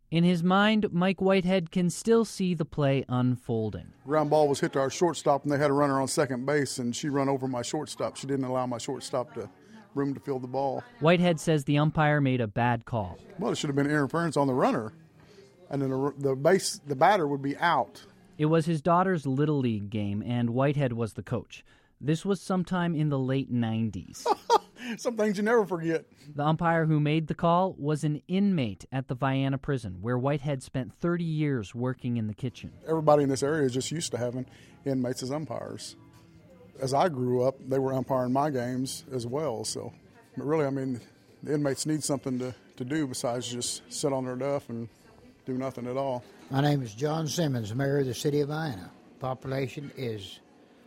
In his mind, Mike Whitehead can still see the play unfolding. Ground ball was hit to our shortstop, and they had a runner on second base, and she run over my shortstop. She didn't allow my shortstop room to field the ball. Whitehead says the umpire made a bad call. Well, it should have been interference on the runner, and then the batter would be out. It was his daughter's Little League game, and Whitehead was the coach. This was sometime in the late 90s. Some things you never forget. The umpire who made the call was an inmate at the Vienna prison, where Whitehead spent 30 years working in the kitchen. Everybody in this area is just used to having inmates as umpires. As I grew up, they were umpiring my games as well. So, but really, I mean, the inmates need something to do besides just sit on their duff and do nothing at all. My name is John Simmons, mayor of the city of Vienna. Population is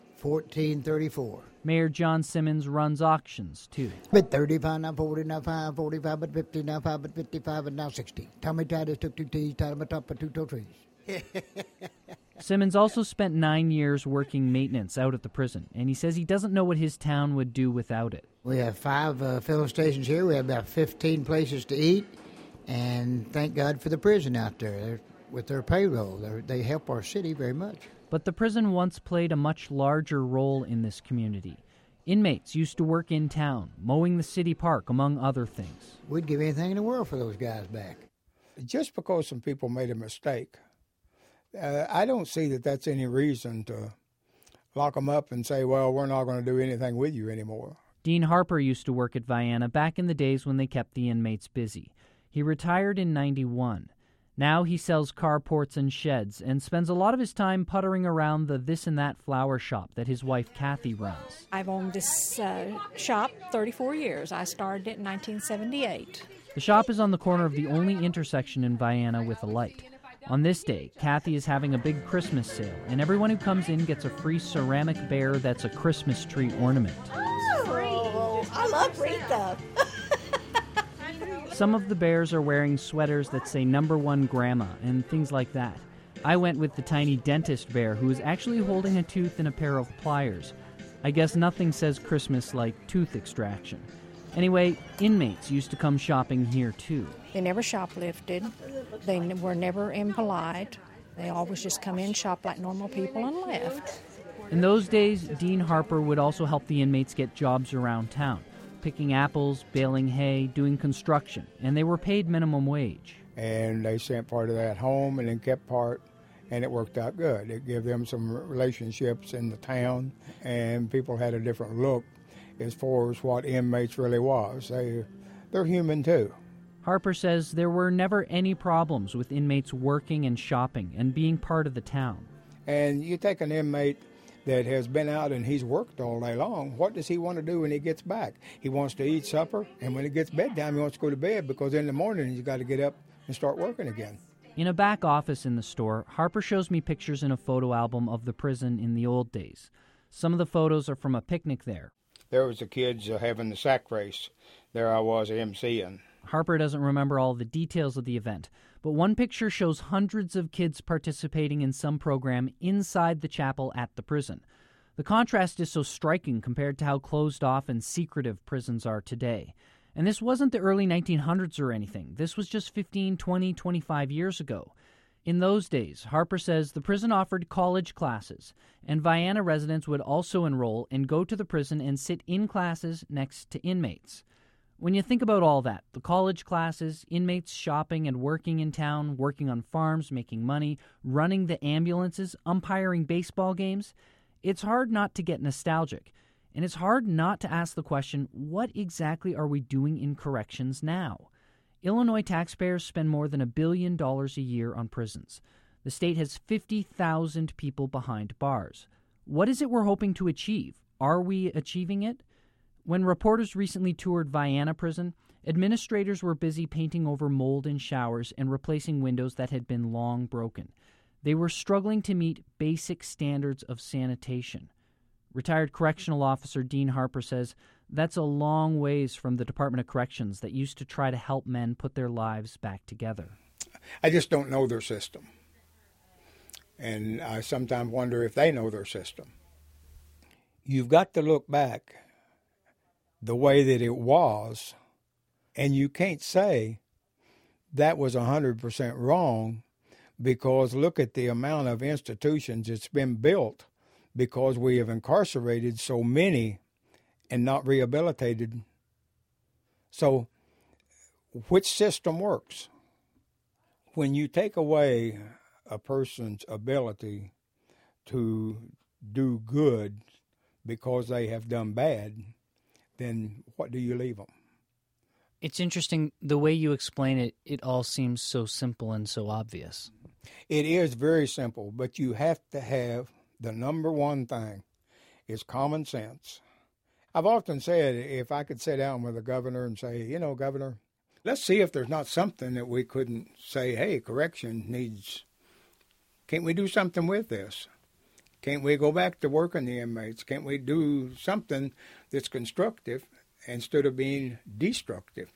1434. Mayor John Simmons runs auctions, too. But 35, now 40, now 5, 45, but 50, now 5, but 55, and now 60. Tommy Titus took 2 T's, tied him atop of 2 toe trees. Simmons also spent 9 years working maintenance out at the prison, and he says he doesn't know what his town would do without it. We have 5 filling stations here. We have about 15 places to eat, and thank God for the prison out there. With their payroll, they help our city very much. But the prison once played a much larger role in this community. Inmates used to work in town, mowing the city park, among other things. We'd give anything in the world for those guys back. Just because some people made a mistake, I don't see that that's any reason to lock them up and say, well, we're not going to do anything with you anymore. Dean Harper used to work at Vienna back in the days when they kept the inmates busy. He retired in '91. Now he sells carports and sheds and spends a lot of his time puttering around the this and that flower shop that his wife Kathy runs. I've owned this shop 34 years. I started it in 1978. The shop is on the corner of the only intersection in Vienna with a light. On this day, Kathy is having a big Christmas sale, and everyone who comes in gets a free ceramic bear that's a Christmas tree ornament. Oh, I love free stuff. Some of the bears are wearing sweaters that say #1 Grandma and things like that. I went with the tiny dentist bear who is actually holding a tooth in a pair of pliers. I guess nothing says Christmas like tooth extraction. Anyway, inmates used to come shopping here too. They never shoplifted. They were never impolite. They always just come in, shop like normal people, and left. In those days, Dean Harper would also help the inmates get jobs around town. Picking apples, baling hay, doing construction, and they were paid minimum wage. And they sent part of that home and then kept part, and it worked out good. It gave them some relationships in the town, and people had a different look as far as what inmates really was. They're human too. Harper says there were never any problems with inmates working and shopping and being part of the town. And you take an inmate that has been out and he's worked all day long, what does he want to do when he gets back? He wants to eat supper, and when it gets bedtime, he wants to go to bed because in the morning he's got to get up and start working again. In a back office in the store, Harper shows me pictures in a photo album of the prison in the old days. Some of the photos are from a picnic there. There was the kids having the sack race. There I was emceeing. Harper doesn't remember all the details of the event, but one picture shows hundreds of kids participating in some program inside the chapel at the prison. The contrast is so striking compared to how closed off and secretive prisons are today. And this wasn't the early 1900s or anything. This was just 15, 20, 25 years ago. In those days, Harper says the prison offered college classes, and Vienna residents would also enroll and go to the prison and sit in classes next to inmates. When you think about all that, the college classes, inmates shopping and working in town, working on farms, making money, running the ambulances, umpiring baseball games, it's hard not to get nostalgic. And it's hard not to ask the question, what exactly are we doing in corrections now? Illinois taxpayers spend more than $1 billion a year on prisons. The state has 50,000 people behind bars. What is it we're hoping to achieve? Are we achieving it? When reporters recently toured Vienna prison, administrators were busy painting over mold in showers and replacing windows that had been long broken. They were struggling to meet basic standards of sanitation. Retired correctional officer Dean Harper says that's a long ways from the Department of Corrections that used to try to help men put their lives back together. I just don't know their system. And I sometimes wonder if they know their system. You've got to look back the way that it was, and you can't say that was 100% wrong, because look at the amount of institutions that's been built because we have incarcerated so many and not rehabilitated. So which system works? When you take away a person's ability to do good because they have done bad, then what do you leave them? It's interesting, the way you explain it, it all seems so simple and so obvious. It is very simple, but you have to have the number one thing is common sense. I've often said, if I could sit down with the governor and say, you know, Governor, let's see if there's not something that we couldn't say, hey, correction needs, can't we do something with this? Can't we go back to working the inmates? Can't we do something that's constructive instead of being destructive?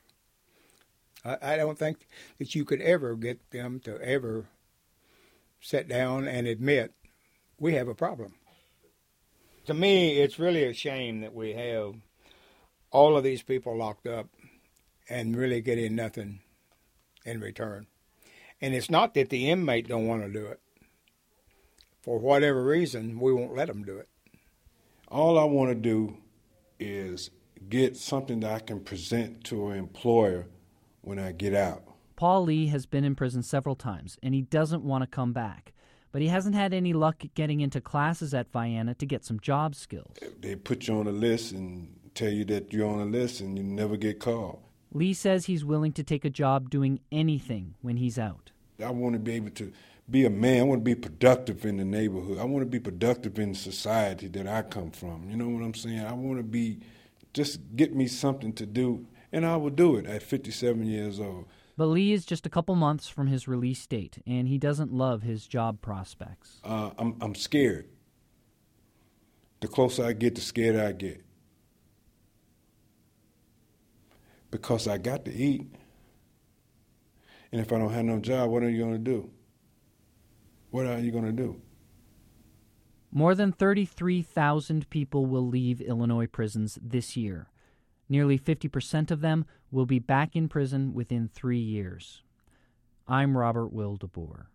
I don't think that you could ever get them to ever sit down and admit we have a problem. To me, it's really a shame that we have all of these people locked up and really getting nothing in return. And it's not that the inmate don't want to do it. For whatever reason, we won't let them do it. All I want to do is get something that I can present to an employer when I get out. Paul Lee has been in prison several times, and he doesn't want to come back. But he hasn't had any luck getting into classes at Vienna to get some job skills. They put you on a list and tell you that you're on a list and you never get called. Lee says he's willing to take a job doing anything when he's out. I want to be able to be a man. I want to be productive in the neighborhood. I want to be productive in the society that I come from. You know what I'm saying? I want to be, just get me something to do, and I will do it at 57 years old. But Lee is just a couple months from his release date, and he doesn't love his job prospects. I'm scared. The closer I get, the scared I get. Because I got to eat. And if I don't have no job, what are you going to do? What are you going to do? More than 33,000 people will leave Illinois prisons this year. Nearly 50% of them will be back in prison within 3 years. I'm Robert Will DeBoer.